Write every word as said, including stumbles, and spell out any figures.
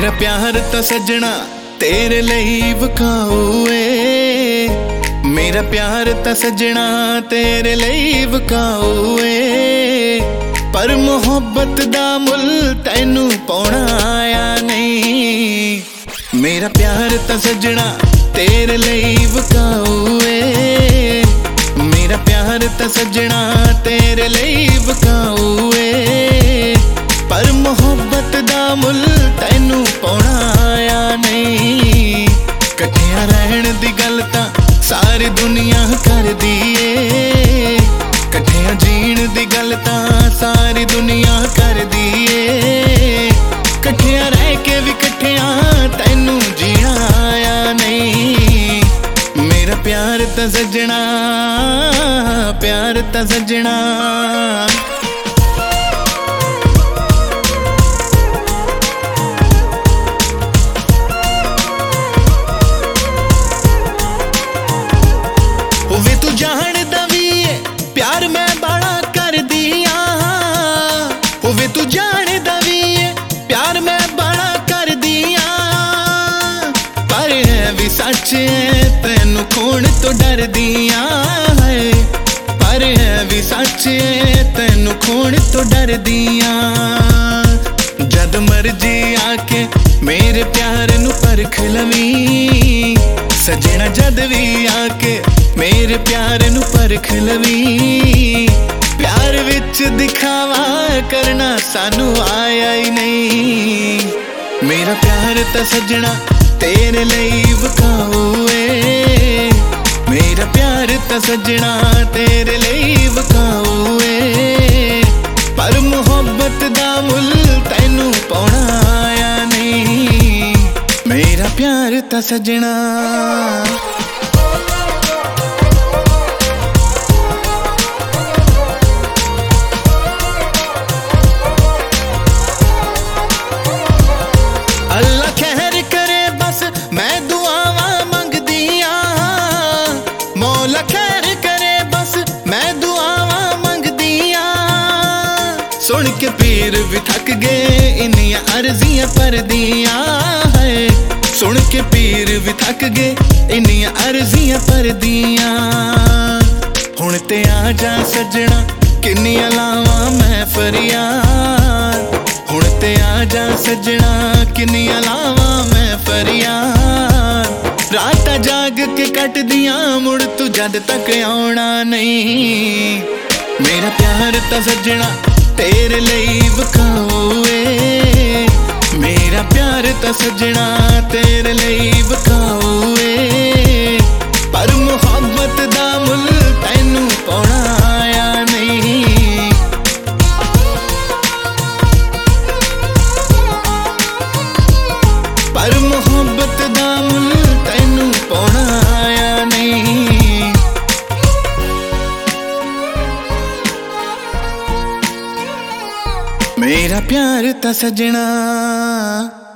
मेरा प्यार तो सजना तेरे लिए वकाऊ ए, मेरा प्यार तो सजना तेरे लिए वकाऊ ए, पर मोहब्बत दा मुल तैनू पाउणा आया नहीं। मेरा प्यार तो सजना तेरे लिए वकाऊ ए, मेरा प्यार तो सजना तेरे लिए वकाऊ ए, पर मोहब्बत दा मुल तैनू पाउणा आया नहीं। कट्ठियां रहण दी गल तां सारी दुनिया करदी ए, कट्ठियां जीण दी गल तां सारी दुनिया करदी ए, कट्ठियां रह के भी कट्ठियां तैनू जीना आया नहीं। मेरा प्यार तां सजना, प्यार तां सजना। वे तू जानदा भी है प्यार मैं बड़ा कर दिया, वे तू जानदा भी है प्यार मैं बड़ा कर दिया, पर है भी सच है तैनू खोण तो डर दिया है, पर है भी सच है तैनू खोण तो डर दिया। जद मर्जी आके मेरे प्यार नू परख लवी सजना, जद भी आके मेरे प्यार नू परख लवी, प्यार विच दिखावा करना सानू आया ही नहीं। मेरा प्यार तो सजना तेरे लिए वकाऊ ए, मेरा प्यार तो सजना तेरे लिए वकाऊ ए, पर मोहब्बत दा मुल तैनू पाउणा आया नहीं। मेरा प्यार तो सजना। अल्लाह खैर करे बस मैं दुआवां मंगदियां, मौला खैर करे बस मैं दुआवां मंगदियां, सुन के पीर भी थक गए इन्नियां अर्जियां परदियां है, सुन के पीर भी थक गए इन्नियां अर्जियां परदियां। हुण ते आ जा सजना किन्नियां लावां मैं फरियाद, हुण ते आ जा सजना किन्नियां लावां मैं फरियाद, रात जाग के कट दियां मुड़ तू जद तक आउणा नहीं। मेरा प्यार तो सजना तेरे लिए वकाऊ ए, मेरा प्यार तो सजना तेरे लिए वकाऊ ए, पर मोहब्बत दा मुल तैनू पाउणा आया नहीं। पर मोहब्बत दा मुल तैनू पाउणा आया नहीं। मेरा प्यार तो सजना।